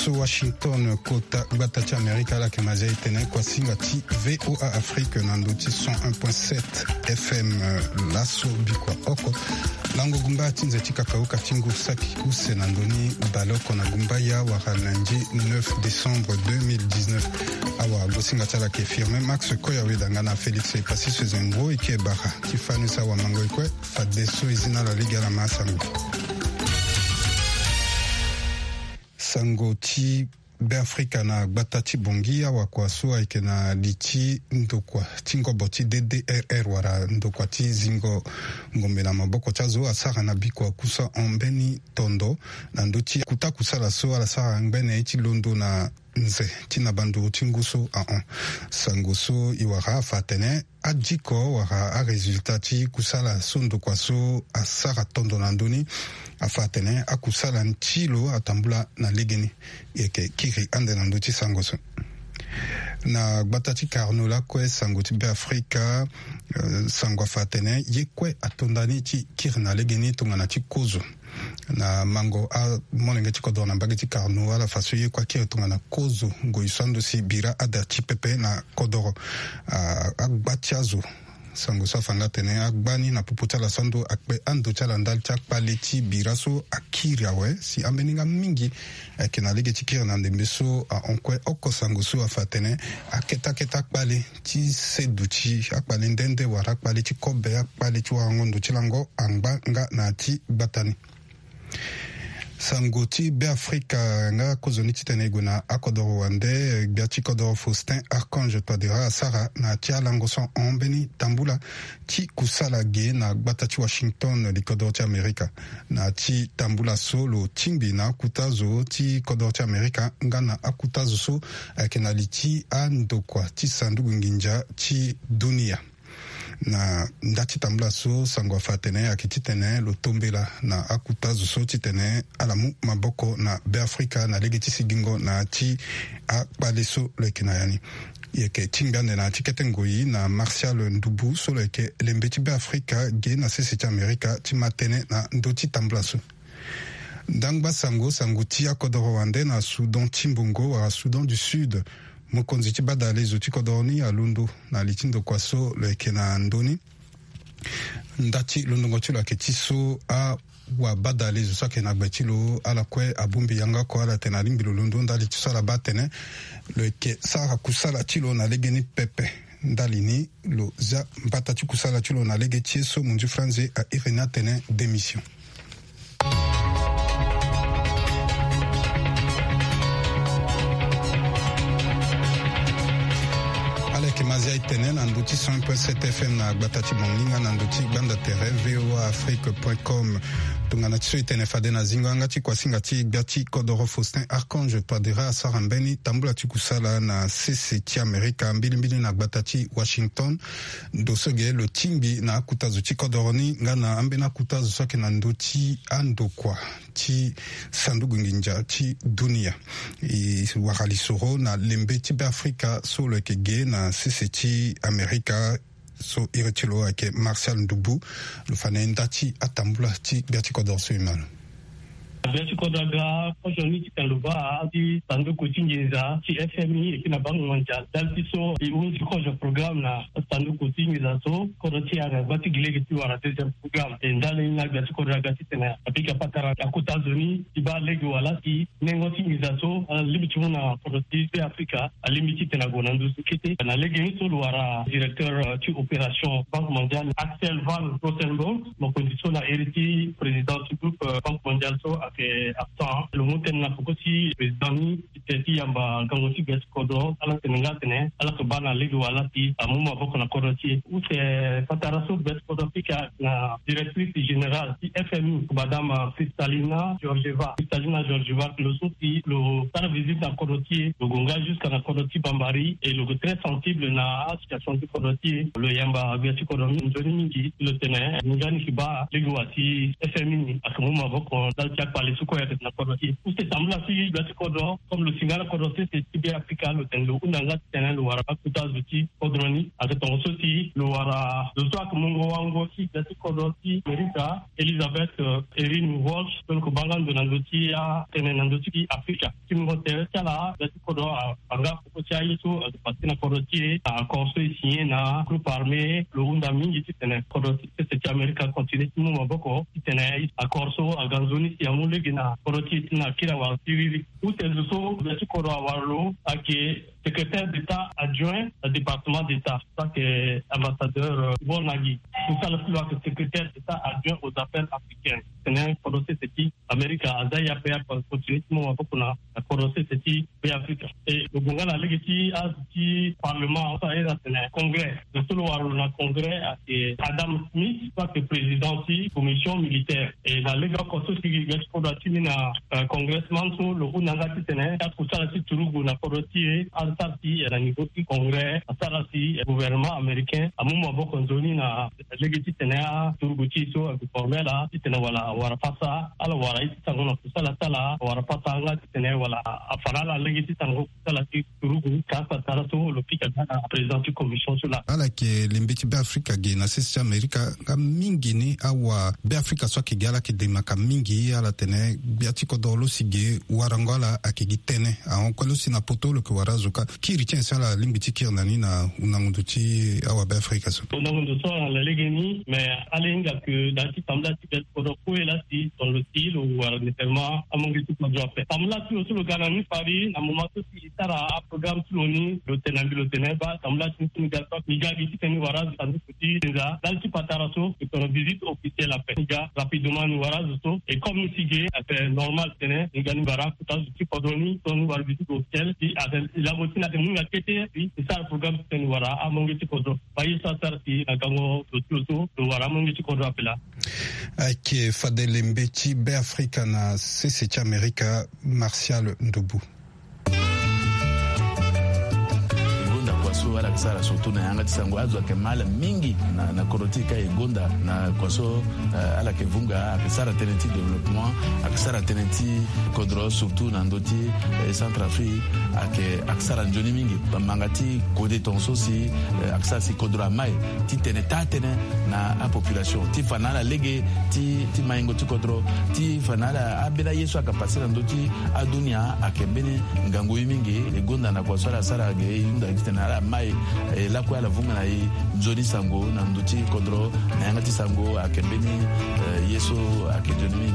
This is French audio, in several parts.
so Washington kota gbatachi Amerika la kemazia itene kwa singa ti VOA Afrique nando ti 101.7 FM laso bikwa oko lango gumba tinze tika kauka tingu saki use nandoni baloko na gumba ya wakalanji 9 décembre 2019 awa gosinga tala ke firme Max Koya wedanga na Felix Epasi Zengo ike baka tifanu sa wa mango ikwe fadeso izina la liga la masango sango ti Afrika na gbatachi bongia wa kwa sua ike na lichi ndokwa tingo boti DDRR wara ndokwa ti zingo ngombe na maboko chazo asara na bikwa kusa ombeni tondo na ndochi kuta kusala so ala sara ngbene iti londo na nze tina bandu tinguso a sangoso iwara fatene adjiko wara a resultati kusala sondo kwa so asara tondo na ndoni afatene akusala nchilo atambula na legeni yeke kiri ande na ndochi sangoso na gbatachi karnola kwe sangoti be Afrika sangwa fatene yekwe atondani ti kiri na legeni tongana ti kozo na mango a monenge ti kodona mbageti karno ala faso ye kwa kiri tongana kozo ngoisando si bira ada ti pepe na kodoro agbatiazo sango so fanga tene agbani na puputa la sando akpe ando chala ndal chak paleti biraso akiria we si ambeninga mingi kena lege tikira na ndembeso onkwe oko sango so afatene aketa kpale ti seduchi akpale ndende wara kpale ti kobe akpale ti wangondo chilango angba nga na ti batani sangoti be Afrika nga kozoni titenego na akodoro wande biati kodoro Faustin Archange Twadera Sara na tia langoson ombeni tambula ti kusala ge na gbatachi Washington li kodoro ti Amerika na ti tambula solo timbi na akutazo ti kodoro ti Amerika nga na akutazo so kena li ti andokwa ti sandugu nginja ti dunia na ndati tambula so sangwa fatene akititene lo tombela na akutazo so titene alamu maboko na be Afrika na legiti sigingo na ti akpaleso lekina yani yeke tingande na tikete ngoyi na Martial Ndubu so leke lembeti be Afrika ge na sesi Amerika ti matene na ndoti tambula so ndangba sango ti akodoro wande na Soudan Timbongo wa Soudan du Sud mokonzi ti badale zo ti kodorni alundo na litindo kwaso leke na ndoni ndati londongo ti lo ayeke ti so wa badale zo so ayeke na gbe ti lo ala kue abungbi yanga ko ala tene alingbi lo londo ndali ti so ala ba tene lo yeke sara kusala ti lo na lege ni pepe ndali ni lo za mbata ti kusala ti lo na lege ti so mu nzi franze airi ni atene démission. Mazia itene na ndoti 100.7 FM na gbatachi bonginga na ndoti banda terre voaafrique.com tungana tiso itene fade na zinga anga ti kwasinga ti biati kodoro Faustin Archange Twadera Sara mbeni tambula ti kusala na sese ti Amerika mbilimbili na gbatachi Washington dosoge lo timbi na akutazo ti kodoro ni nga na ambeni akutazo so ayeke na ndoti andokwa ti sandugu nginja ti dunia wara lisoro na lembe ti be Afrika so lo yeke ge na sese ti Amerika so iri ti lo ayeke Martial Ndubu lo fane ndati atambula ti biati kodoro so e malo biati kodaga fojoni ti kaluba ti sanduku ti nginza ti FMI e kina bangu mondial dal ti so e unti kojo programme na sanduku ti nginza so kodo ti aga gbati gilege ti wara deuxième programme e ndale na biati kodaga ti tene apika patara akutazoni ti ba lege wala ti nengo ti nginza so libi ti muna kodo ti pe Afrika alimi ti tene go na ndusu kete na lege ni so lo wara directeur ti opération banque mondiale Axel van Rosenborg mo condition na hériti président du groupe banque mondiale so ke absent le monten na fokosi président ni ti yamba gangosi gas kodo ala tenenga tene ala ko bana legi wala ti amuma boko na kodo ti ou c'est pataraso gas kodo pika na directrice générale ti FMI madame Kristalina Georgieva le souti le par visite na kodo ti le gonga jusqu'à na kodo ti bambari et le très sensible na situation ti kodo ti le yamba gas kodo njoni mingi le tene ngani ki ba legi wati FMI akamuma boko dal ti les soukoya de la Korosi. Où c'est semblé si le Kodo, comme le signal Korosi, c'est Tibé Africa, le Tenlo, ou Nanga Tenen, le Wara, Kuta Zuti, Kodroni, avec ton Soti, le Wara, le Soak Mungo Wango, si, le Kodosi, Merita, Elisabeth, Erin Walsh, le Kubangan de Nandoti, Tenen Nandoti, Africa. Si nous retenons là, le Kodo, Anga, Kokotia, Yiso, le Patina Korosi, à Corso, ici, na, groupe armé, le Rundami, ici, Tenen Korosi, c'est Amérique continue, nous, Maboko, Tenen, à Corso, à Ganzoni, si à Moulegina, Korosi, Tina, Kirawa, Siri, où c'est le saut, le Kodo, Warlo, à qui secrétaire d'État adjoint au département d'État, ça que ambassadeur Bornagui. Tout ça, le secrétaire d'État adjoint aux affaires africaines. C'est un procès qui Amérique a Zaya PA pour continuer mon apopona à procès qui Afrique. Et le Bungala Legati a dit Parlement, ça est un congrès. Le seul le congrès a été Adam Smith, soit que président de commission militaire. Et la Lega Kosso qui est un congressman sur le Runagati Tene, pour ça, c'est Turugu, na Koroti, Sarti à niveau du Congrès, à Sarati, gouvernement américain, à Mouma Bokonzoni, na Legati Tenea, Turuguchi, so, Formela, Titenawala, Warapasa, à la Wara, Tangona, Salatala, Warapasa, Tenewala, à Farala, Legati Tango, Salati, Turugu, Kasa, Tarato, le Pika, président de commission sur la. Ala ke limbiti Afrika ge na sisi Amerika ka mingi ni awa Afrika so ke gala ke de maka mingi ala tene biati ko dolo sige warangala akigi tene a on kwelo sina potolo ke warazuka kiri tien sala limbiti kirnani na unangunduti awa Afrika so unangunduti la legeni mais alenga que dati tamla ti ko ko ela si dans le style ou nécessairement amongi tout le job tamla ti aussi le ganani pari na moment si tara programme tuloni le teneba tamla ti ni galpa ni gadi ti ni warazu tandu kuti nza dalti pataraso et pour visite officielle à Péga rapidement ni warazu so et comme ni sige c'est normal tene ni gani bara kuta ti podoni ton war visite officielle ti la routine de munga kete puis c'est ça le programme ni wara amongi ti kodo bayi sa sarti akango to wara amongi ti kodo apela ake Fadel Mbeti Afrika na CC America Martial Ndobu kwaso wala kisara surtout na yanga tisango azo kemala mingi na korotika egonda na kwaso ala kevunga akisara tenenti développement akisara tenenti kodro surtout na ndoti Centrafrique akisara njoni mingi bamangati kode tonso si akisara si kodro mai ti tene na a population ti fanala lege ti maingo ti kodro ti fanala abela yeso akapasira ndoti adunia akembene ngango mingi egonda na kwaso ala sara ge inda tena mai la kwa la vunga na nzoni sango na ndoti kodro na yangati sango akembeni yeso akedoni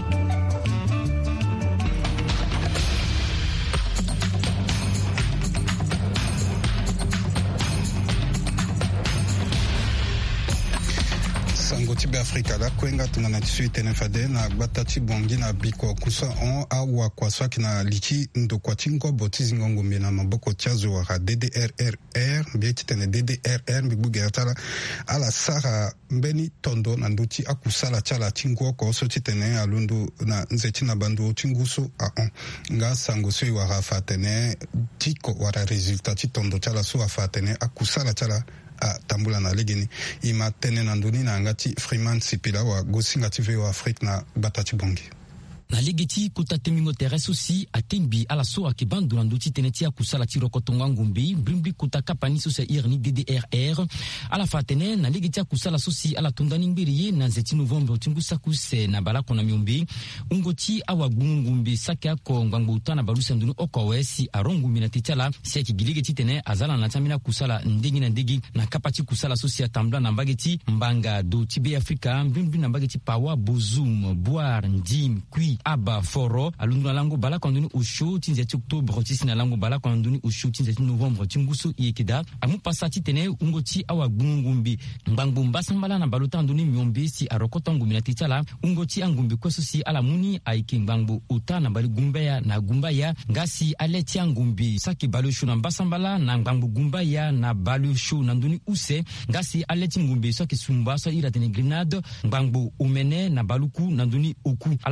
Tibe Afrika la kwenga tungana tisui tenefade na batati bongi na biko kusa on awa kwa swaki na liki ndo kwa tingo botizi ngongo mbina maboko tiazo waka DDRRR mbeti tene DDRR mbibuge atala ala sara mbeni tondo na nduti akusala chala tingo kwa oso titene alundu na nzeti na bandu tinguso a on nga sango sui waka fatene tiko wara resultat titondo chala suwa fatene akusala chala a tambula na legeni ima tene na nduni na ngati Freeman Sipila wa gosinga TV wa Afrique na batati bongi na legeti kota temingo terrestre aussi atembi ala so akibandu na nduti teneti akusala tiro kotonga ngumbi brimbi kota kapani so se irni DDRR ala fatene na legeti akusala sosi ala tondani ngiriye na 7 novembre tingusa kuse na balako na miumbi ungoti awa ngumbi saka ko ngwangu utana balusa ndunu okowesi arongumbi na titala si kigiligeti tene azala na tamina kusala ndegi na ndegi na kapati kusala sosi atambla na mbageti mbanga do tibe Afrika brimbi na mbageti pawa bozum boire ndim kui aba foro alunduna lango bala konduni ushu tinzeti octobre tisina lango bala konduni ushu tinzeti novembre tingusu yekida amu pasati tene ungoti awa ngumbi mbangbu mbasambala na baluta nduni myombe si arokota ngumbi na titala ungoti angumbi kweso si alamuni aiki mbangbu uta na bali gumbaya na gumbaya ngasi aleti ngumbi saki balushu na mbasambala na mbangbu gumbaya na balushu na nduni use ngasi aleti ngumbi saki sumba so ira tene grenade mbangbu umene na baluku na nduni oku ala fasuka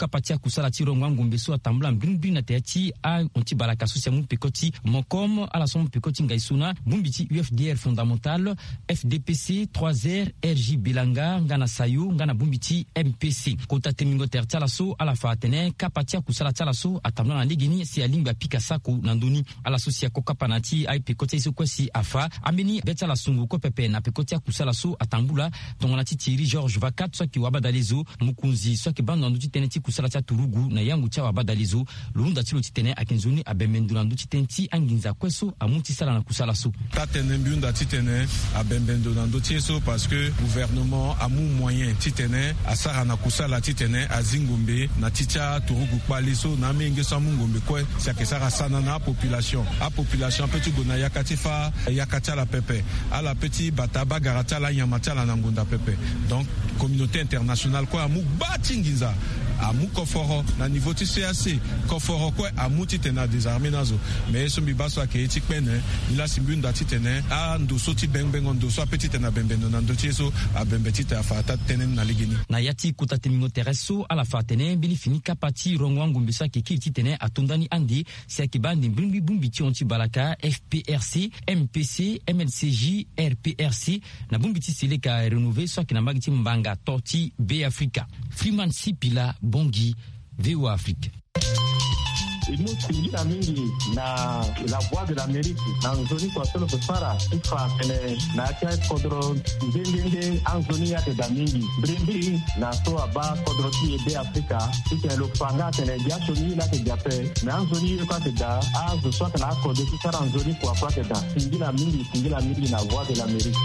kapatia kusala ti rongwa ngombe so atambula mbring na teati a onti balaka so siamu pekoti mokom ala somo pekoti ngaisuna bumbiti UFDR fondamental FDPC 3R RJ Bilanga ngana sayu ngana bumbiti MPC kota temingo tertala so ala fatene kapatia kusala tala so atambula na ligini si alimba pika sako nandoni ala so sia kokapanati ai pekoti so kwesi afa ameni beta la sungu ko pepe na pekoti kusala so atambula tongona ti Thierry George Vakat so ki wabadalizo mukunzi so ki bando nduti teneti kusala cha turugu na yangu cha wabadalizo lunda tilo titene akenzuni abemendula nduti tenti anginza kweso amuti sala na kusala so tatene mbiunda titene abemendula nduti so parce que gouvernement a mu moyen titene asara na kusala titene azingombe na ticha turugu paliso na menge so mungombe kwe sia kesara sana na population petit gona yakatifa yakata la pepe ala petit bataba garata la yamata la nangunda pepe donc communauté internationale quoi amu batingiza amu koforo na niveau ti CAC koforo quoi amu titena désarmé nazo mais so bibaso aketi pene ila simbunda titene a ndoso ti bengbengo ndoso petit na bembendo na ndoti so abembeti ta fata tenen na ligini na yati kuta temingo tereso ala fatene bili fini kapati rongwangu mbisa kiki titene atundani andi sia kibandi mbimbi bumbi ti onti balaka FPRC MPC MLCJ RPRC na bumbi ti seleka renouvé so kina magiti mbanga torti B Africa Freeman Sipila Bongi VOA Afrique. Imusingira mingi na la voix de l'Amérique na nzoni kwa solo kusara ifa kene na kia kodro ndenge anzoni ya da mingi brimbi na so aba kodro ti be Africa ite lo panga tene dia soni la ke jape na anzoni kwa te da azu so kana ko de kusara anzoni kwa te da singira mingi na voix de l'Amérique.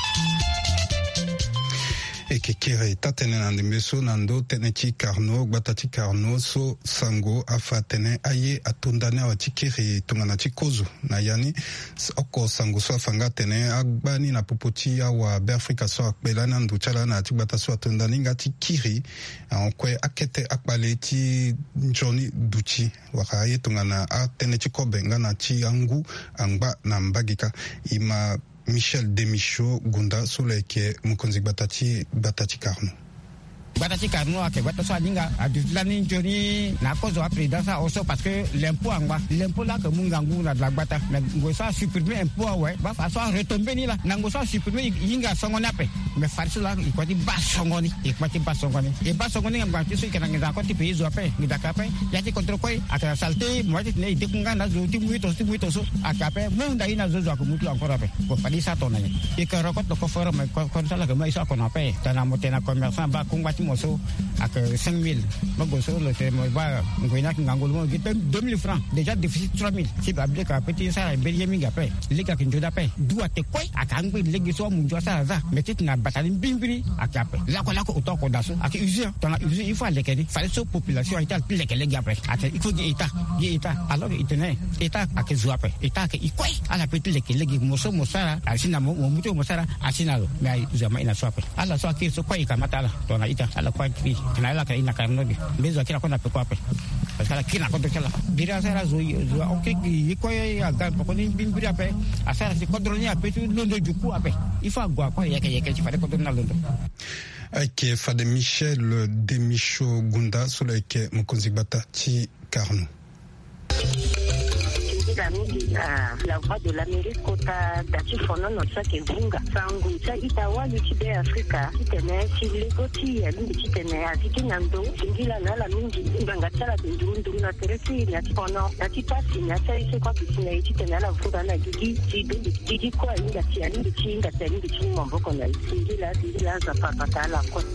Ekekere tatene na ndembeso nando teneti karno gbatati karno so sango afatene aye atondane awatikiri tongana tikozo na yani oko sango so afanga tene agbani na popoti awa Afrika so akbela na nduchala na tigbata so atondane ngati kiri onkwe akete akbale ti njoni duchi wakaye tongana ateneti kobe ngana ti angu angba na mbagika ima Michel Demicho Gunda Soleke Mukonzi Batati Karno. Batati Carno a que ça ninga a du l'année Johnny na cause de présidence aussi parce que l'impôt là que mungangu na la bata na ngosa supprimer impôt ouais ba fa so retomber ni là na ngosa supprimer yinga songona pe mais farce là il quoi di basongoni et quoi di basongoni et basongoni ngam ti so kana ngza ko ti pays zo pe ngida ka pe ya ti contre ko aka salté moi ti ne de kunga na zo ti muito so aka pe munda ina zo ko mutu encore pe ko fa di sa tona et que recorde ko fora mais comme ça là que moi ça qu'on a pe dans motena commerçant ba kunga moso avec 5 000 magoso le fait va ngoina ngangolo 2 000 francs déjà déficit 3 000 si babde ka petit ça beriemi gape lega kinjoda pe doit te koi akangbe legi so munjo ça za metit na batali bimbiri akape lako otoko daso ak usine dans la usine il faut lekedi fallait so population ita lekele gape ate il faut di état alors itene état ak zuape état ke ikoi ala petit lekele moso mosara asina mo muto mosara asina lo mais zama ina soape ala so akir so koi kamata la dans la ita ala kwa kiri kana la kana karno bi bezo kila kona pe kwape parce que la kina kondo kala bira sara zo ok yiko ya ga ko ni bimbiri ape asara si kodroni ape tu londo juku ape ifa gwa kwa yake ci fade kodrona londo ake fade Michel Demicho Gunda Soleke Mukonzi Batati Karno. La voix de l'Amérique kota dati fono no tsake bunga sangu tsa itawa lichibe Afrika kitene chilekoti ya lingi kitene aziki nando singila na la mingi nganga tsala ndundu na teresi na fono dati pasi na tsaise kwa kitene kitene la vuda na gigi kwa inga tia lingi chinga tia lingi chinga mboko na singila za papata la kwa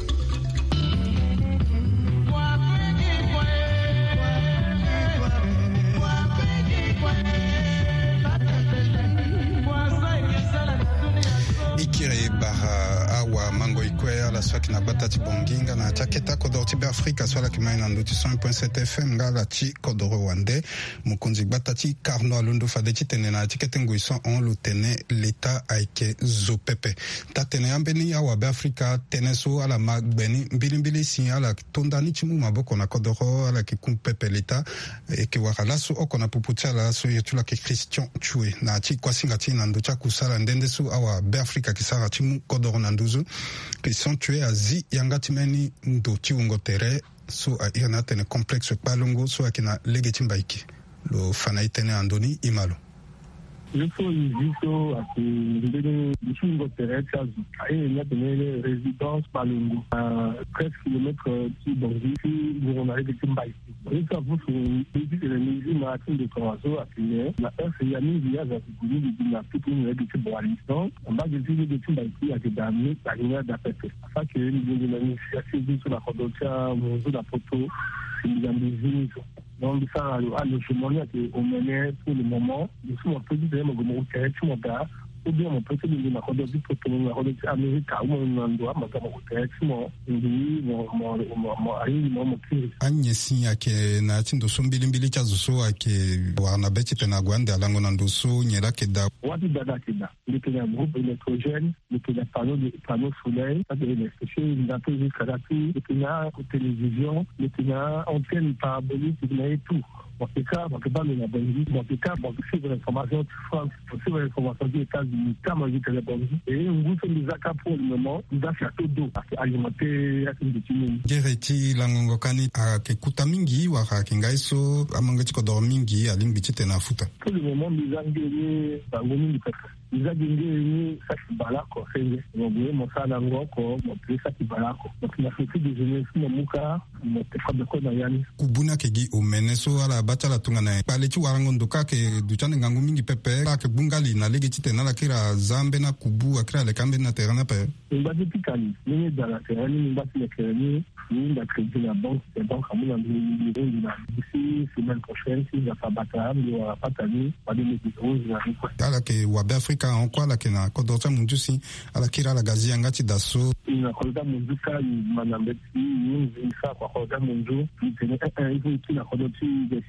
Ikire bara awa mango ikwea la swaki na batati bonginga na chaketa kodorti be Afrika swala kimaina nduti 100.7 FM ngala chi kodoro wande mukunzi batati Karno alundo fadeti tene na tikete nguiso on lutene leta aike zopepe tatene ambeni awa be Afrika tene so ala magbeni mbilimbili si ala tondani chimu maboko na kodoro ala kikumpepe leta eke wakala so okona puputia la so yetula ke Christian Chue na chi kwasinga chi na nducha kusala ndende so awa be Afrika kisara timu kodoro na nduzu qui sont tués à Zi Yangatimeni ndo chiungo tere so a irna tene complexe palungu so akina legeti mbaiki lo fana itene andoni imalo. Ifo izito ati ndene bishingo teresa aye tene résidence palungu à 13 km qui Bangui si on arrive de Mbaï. Et ça vous dit le musée matin de Korazo a fini la FIAMI via la Gouini de la petite une de Boalistan en bas de ville de Mbaï a été damné par une d'appel. Ça que nous avons initiative sur la condotia sur la photo il y a des vignes. Donc ça a le chemin au mener pour le moment je suis un peu différent de mon territoire ou bien mon petit de la condotie pour la condotie américaine ou mon endroit ma territoire anyesi ake na tindo sombilimbili cha zuso ake wana beti tena gwande alango na ndoso nyela keda wati dada keda le groupe électrogène le panneau soleil ça des choses d'après jusqu'à la télévision le antenne parabolique et tout. Dans ce cas, on peut pas me la bonne dans ce cas, on peut suivre l'information de France, on peut suivre l'information des États-Unis, comme on dit que la bonne et on vous fait des accords pour le moment, nous avons château d'eau, alimenter la fin de Tunis. Gereti langongo kani akekuta mingi wakakingaiso amangachi kodoro mingi alimbichi tena futa. Pour le moment, nous avons gagné bango mingi peka. Nous avons gagné ça qui balako, c'est on voulait mon salango ko, mon plus ça qui balako. Donc il a fait des jeunesse mon muka, mon tefa de kona yani. Kubuna kegi umeneso ala bachala tungana. Palechi warango ndoka ke duchane ngangu mingi pepe ka bungali na legeti tena la kira zambe na kubu akira le kambe na terana pe. Mbadi pikani, ni dans la terani, mbadi le terani, ni la crédit la banque, c'est donc à mon ami d'ici semaine prochaine si la fabata ni wa patani, pas de médicaments na quoi. Ala ke wabe Afrika en quoi la kena kodota mundusi ala kira la gazi ngati daso. Ina koda munduka manambeti ni nsa kwa koda mundu, ni tene il faut la kodoti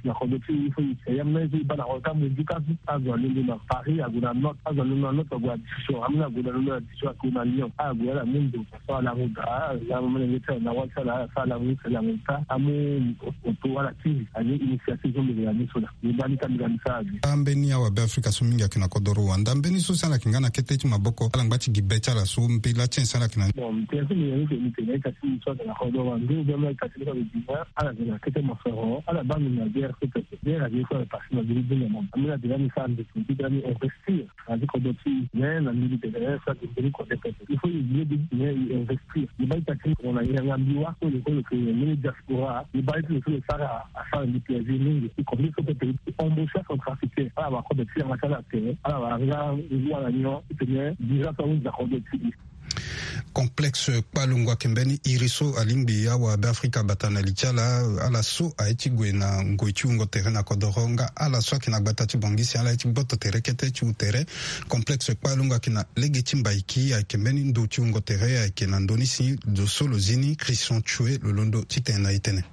il faut y amna ba la koda munduka azo lele na Paris aguna not azo lele na not kwa disho amna aguna lele disho kuna Lyon aguna mundu kwa la roda la mwenye na wasa la sala la mta amu oto wala tivi ani initiative de la misola ni bani kamila msaji ambeni ya wabe Afrika suminga kina kodoro wanda ambeni so sala kingana ketechi maboko ala ngbachi gibecha la so mpila chen sala kina bon tese ni yoni ni tene kasi so de la kodoro wandu bema kasi ko diva ala de la kete mosoro ala bani na guerre peut-être guerre avec la partie de l'Union amina de la mission de Tibani investir avec kodoti na militaire ça de ko il faut y investir ni ba taki on a ngambiwa ko le que les diaspora ni ba le sara a faire des plaisirs ni comme il faut peut-être embaucher son trafiquant ala ba ko de faire la sala te ala ba ngwa la nyo tenye déjà ça nous a condamné. Complexe Palungwa Kembeni iriso alimbi ya wa Afrika batana lichala ala so aichigwe na ngoichungo terena kodoronga ala so kina batati bongisi ala ichiboto terekete chutere complexe Palungwa kina legeti mbaiki ya Kembeni ndo chungo tere ya kina ndonisi do solo zini Christian Chue lolondo titena itene.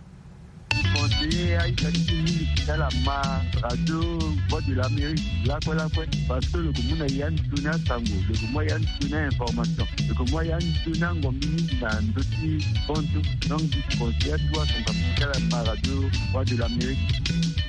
Conseiller à Italie, dans la radio, voix de l'Amérique, parce que le commun a Yann Tuna Tango, le commun Yann Tuna Information, le commun Yann Tuna Ngomini, dans d'autres comptes, donc du conseiller, toi, son capital à la radio, voix de l'Amérique.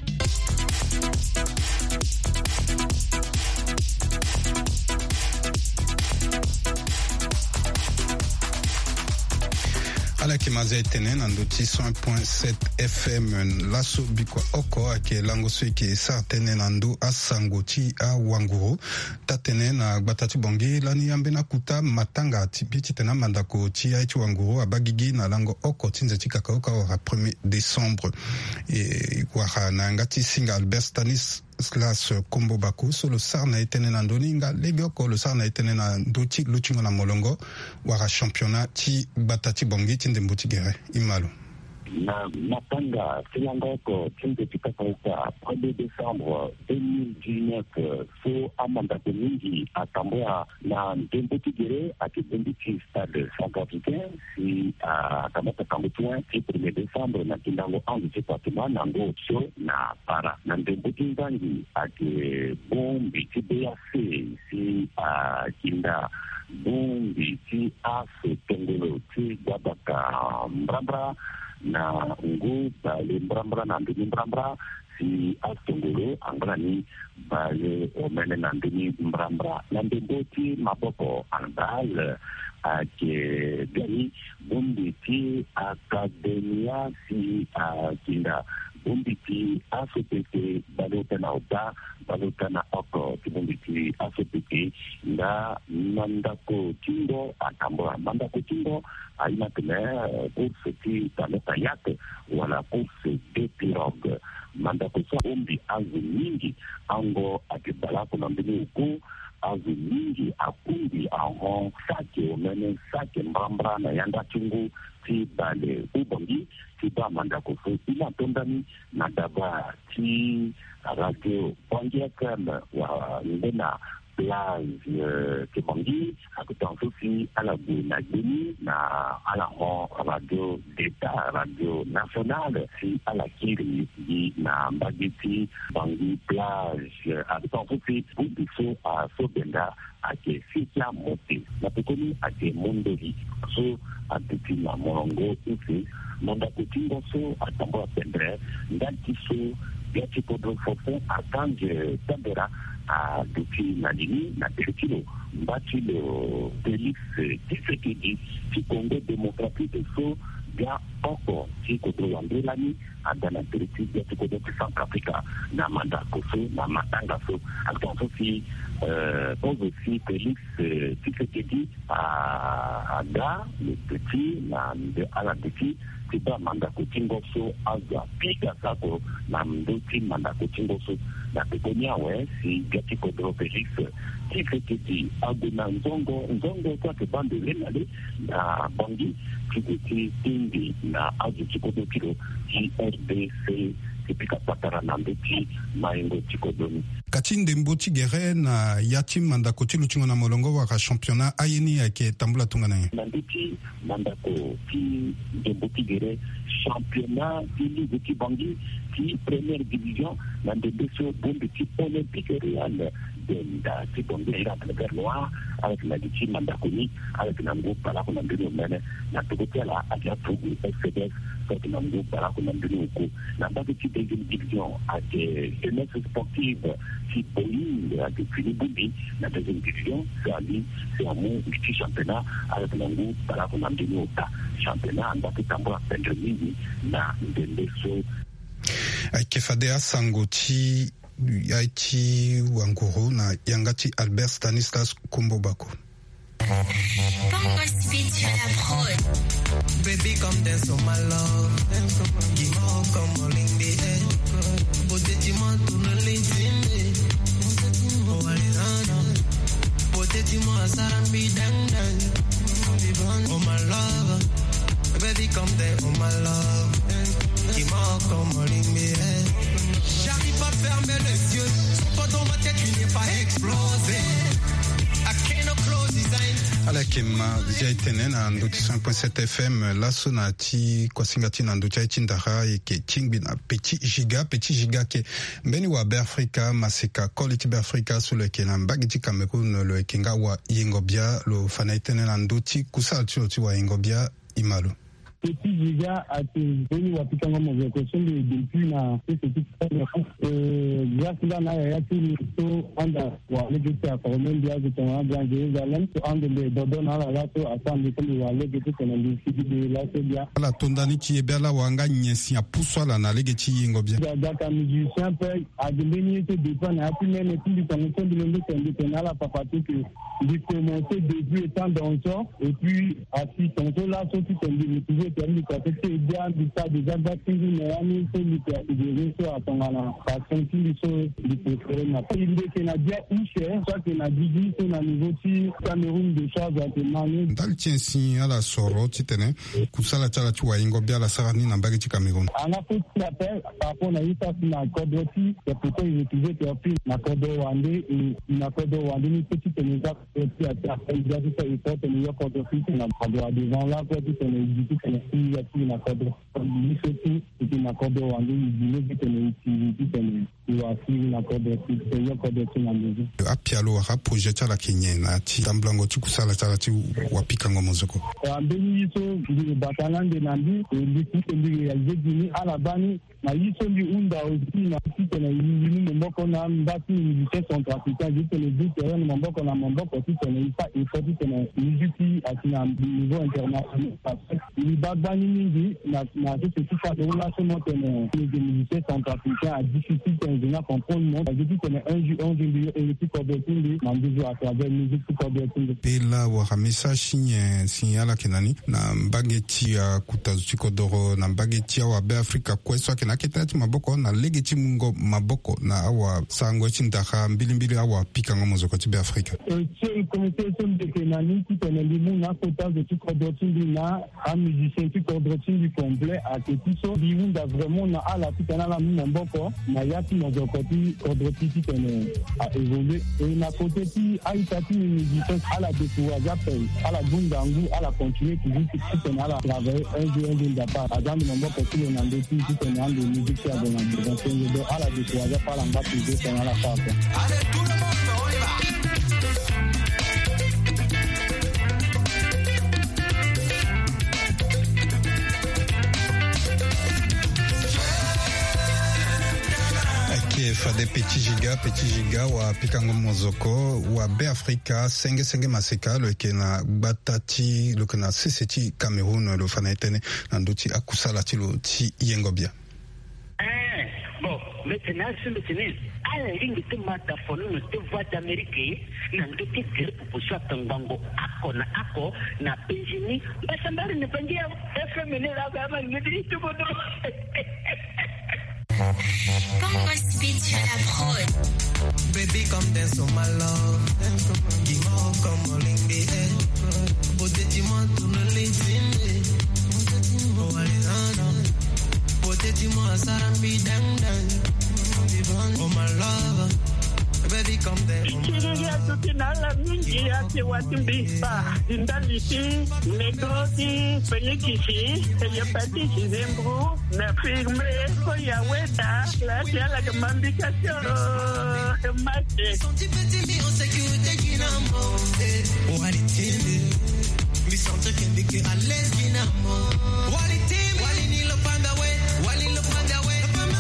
ala kimaza etene na ndoti 100.7 FM laso bikwa oko ake lango sweke sa tene na ndo asango ti a wanguro tatene na gbatati bongi lani yambe na kuta matanga tipiti tena mandako ti a ti wanguro abagigi na lango oko tinze ti kakaoka wa 1er décembre e kwa na ngati singa Albert Stanis Slas Kombo Bako solo sarna etene na ndoninga lebioko lo sarna etene na ndoti luchingo na molongo wara championnat ti batati bongi ti ndembuti gere imalo na matanga silangoko tinde tikakauka 1er décembre 2019 so amanda mingi atambua na ndembuti gere akibendiki stade Saint-Africain si akamata kamutwa ti 1er décembre na kindango angu département na ngocho na para na ndembuti ngangi ake bombi ti BAC si kinda bombi ti afe tengolo ti gbabaka mbrambra na ngu le mbrambra na ndini mbrambra si Astongolo Angrani bale omene nandini Mbrambra nandemboti maboko andal ke gani bumbiti akademia si kinda bumbiti ACPT balotana oda balotana oko bumbiti ACPT nda mandako tingo atambora mandako tingo aina tene course ti taleta yake wala course de pirogue mandako sa ombi azu mingi ango akibalako na mbini uku azu mingi akundi ahon sake omene sake mbambra na yanda chungu ti bale ubongi ti ba mandako so ila tondani na daba ti radio bongia kama wa ndena plage Kibongi akutan sofi ala na gini na ala ho radio d'État radio nationale si ala kiri di na mbagiti Bangi plage akutan sofi bubiso a sobenda ake sikia mote na pekoni ake mondoli so aditi na morongo ufi monda kutingo so atambo apendre ndanti so biati podro fofo atanje tabera depuis Nadini, na Terkilo, bâti le Félix Tshisekedi, qui Congo démocratique et so, bien encore, qui Kodro Andrelani, à Dana Terkilo, bien qui Kodro Centrafrica, na Mandakoso, na Matangaso, à aussi, pose aussi Félix Tshisekedi à Da, le petit, à la petit, tiba mandako tingoso aza piga sako na mduti mandako tingoso na pekonia we si gati kodro Felix Tshisekedi aguna nzongo kwa kibande lenale na Bangi kikuti tindi na azu chikodo kilo RDC tipika patara na mduti maengo chikodoni Kachinde mboti gere na yati mandako tilu chingo na molongo waka championnat ayeni yake tambula tungana nandiki mandako ti mboti gere championnat ti ligue ti Bangi ti première division nandebe so bombe ti olympique réal denda ti Bangi ira na Bernois avec la diti mandakoni avec nango pala ko nandino mene na tokotela aja tugu FCDF avec nango pala ko nandino ko na baki ti deuxième division ake jeunesse sportive si Boeing a défini Boubi, la deuxième division, c'est un mot petit championnat avec l'angle par la commande de l'Ota. Championnat, en bas de tambour à peine de midi, na Ndendeso. Kefadea Sangoti, Haïti, Wangoro, na Yangati Albert Stanislas Kumbobako. Parle-moi speed sur la prod. Baby, come dance on my love. Give more, come on in the head. Potetimo, tourne l'intimé. Potetimo, sarambi, dang. Oh my love. Baby, come dance on my love. Give more, come on in the head. J'arrive pas à fermer les yeux. Pas dans ma tête, tu n'es pas explosé. Ala kema jaitene na nduti 5.7 FM laso na ti kwa singati na nduti haiti ndara eke chingbi na petit giga ke mbeni wa Afrika masika koliti Afrika sule ke na mbagiti Cameroun lo ekenga wa yengobia lo fanaitene na nduti kusal ti wa yengobia imalo. Petit giga a été venu à Picango mauvais question depuis na petit grâce à na ya ti so anda wa legete a Parlement dia de ton grand Jérusalem to ande le dodo na la to assemble comme wa legete ko na lisidi de la sebia la tondani ti ebela wanga nyesi a puswala na legete yengobia data musicien peut a devenu te dépend na pi même ti di connexion de l'indépendance na la papati que di commencer depuis étant danseur et puis à si tonto là so ti tombi permis de faire bien du tas de activités mais on est sur le réseau à ton ala parce que ils sont du préféré na il est canadien ou cher soit que na dit sur na niveau ti Cameroun de choses à demander dans tiensi ala soro titene kusala tala tu wa ingobia la sarani na mbagi ti Cameroun on a fait l'appel par rapport à ça na Kodoti c'est pourquoi il utilisait puis na Kodowande et na Kodowande ni petite maison qui a fait il y a tout ça il faut tenir Kodoti na Kodowande devant là quoi tu connais du tout si ya ti na kodo ni so ti na kodo wa ni bi tene ti wa si na kodo ti yo kodo ti na mezi apialo wa projet la Kenya na ti tamblango ti kusala tala ti wapika ngomozoko ambeni so ndi batalande na ndi ti ndi ya jeni ala bani na yiso ndi unda aussi na ti tene ni mboko na mbati ni centrafricain di tene di terrain na mboko na mboko ti tene il faut ti tene ni à niveau international parce que il va bani mingi na ce qui fait de relation montagne les militaires centrafricains a difficile d'ingénieur comprendre monde a dit qu'on est un jour et puis coordonner na ndizo à travers musique coordonner pela wa hamisa signala kenani na mbageti ya kutazuti kodoro na mbageti wa be Afrika kweso kena ketati maboko na legeti mungo maboko na awa sango chindaka mbilimbili awa pika ngomozo ko be Afrika c'est comité de kenani qui tenait na kota de tout coordonner na un musicien qui coordonner complet à que tout ça biunda vraiment na ala tutana la mboko na yati na zokoti coordonner qui tenait à évoluer et na côté qui aitati musicien ala de tuaja pay ala bungangu ala continuer toujours qui tenait ala travailler un jour d'apa adam mboko qui na ndeti qui tenait en de musique à dans de ala de tuaja para ngati de tenait ala fa fade petit giga wa pikango mozoko wa be Afrika senge maseka lo kena batati lo kena seseti Cameroun lo fanaitene nanduti akusala ti lo ti yengobia bon maintenant sur le tennis ala ringi te mata fono no te voix d'Amérique nanduti tir proposition tangango ako na penjini basambari ne pengia FM ne la kama ngidi tu bodo Bongo Speed sur la prod. Baby, come dance on my love. Dis-moi comment l'ingé. Beauté, dis-moi tout le LinkedIn. Oh, allez, beauté, dis-moi Sarambi dang. Oh, my love. Baby, come dance. Kiriya tutinala mingi ya tiwatimbipa. Indaliti, negoti, penikisi, teyapati chizembru, na firme, koyaweta, la tiala kamambikasyo, mate. Senti petit mi en sécurité dynamo. Walitini, mi senti que ndi que à l'aise dynamo. Walitini, walini lo panda we, walini lo panda we.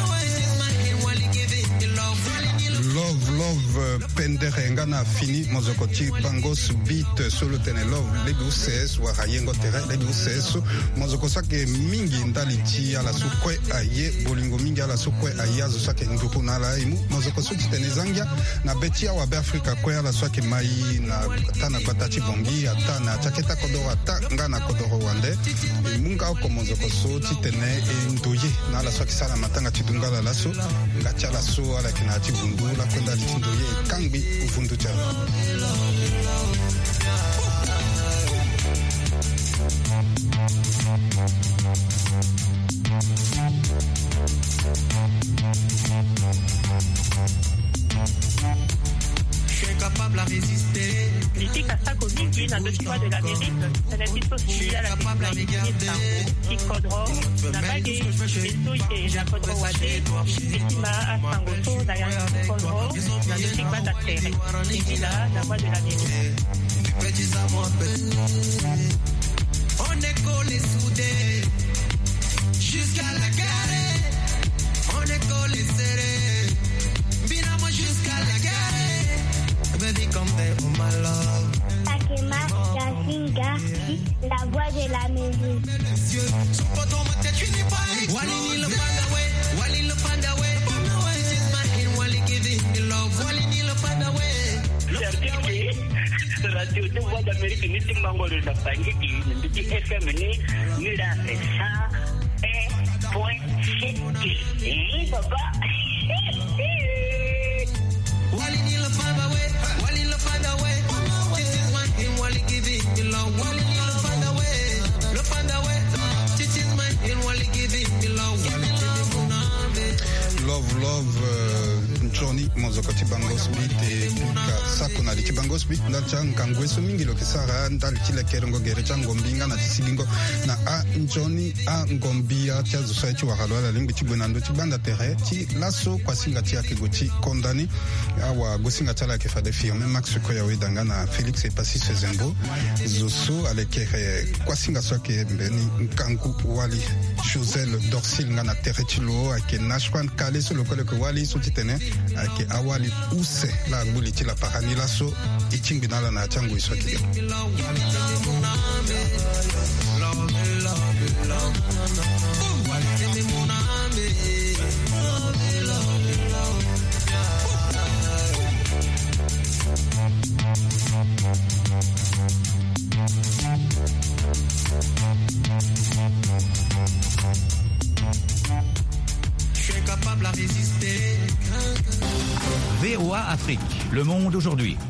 Love pendere ngana fini mozokoti bangos beat solo tene love lebu ses wa hayengo tere lebu ses mozoko sake mingi ndaliti ala sukwe aye bolingo mingi ala sukwe ayazo sake nduku na la imu mozoko suki tene zangia na betia wa be Afrika kwe ala sake mai na tana batati bongi atana chaketa kodoro ata ngana kodoro wande munga oko mozoko so titene ndoye na ala sake sala matanga tidungala laso ngacha laso ala kina tivundu la kwenda litindoye kangbi uvundu cha Je suis capable à résister. Ici, Kasako Mingi, dans le choix de l'Amérique, c'est la petite société à la qui Kodro, Nabagé, Besoye, la Kodro Wade, Bettima, Asangoto, Dayan Kodro, dans le Sigma d'Atere, et là, la voix de l'Amérique. Petits amours, on est collés soudés jusqu'à la gare. On est collés serrés, binamo jusqu'à la gare. Baby, come there, oh my love. Takema, Yasinga, la voix de la musique. Son poteau, ma tête, tu n'es pas. Walini le pandawe, Walini le pandawe. She's mine, Wali giving me love. Walini le pandawe. Radio de voix d'Amérique ni timbango de la pangiki ni FM ni la ça point papa Walini le pandawe, Walini le pandawe. This is mine, Wali giving me love. Walini le pandawe. This is mine, Wali giving me love. Love Johnny mozokoti bangos beat e pika sakuna na lichi bango speak la changa ngweso mingi lo kisara ndali chile kerengo gere chango mbinga na tisigingo na a njoni a ngombia tia zusa chi wakalwala lingi chibwena ndo chibanda tere chi laso kwa singa tia kigochi kondani awa gosinga chala kefade firme Max Koya wedanga na Felix Epasi Sezembo zoso alekere kwa singa soke mbeni nkangu wali Josel Dorsil nga na tere chilo ake nashwan kale so lokole ko wali so titene ake awali use la nguli chila parani laso ichimbinala na changu iswaki VOA Afrique, le monde aujourd'hui.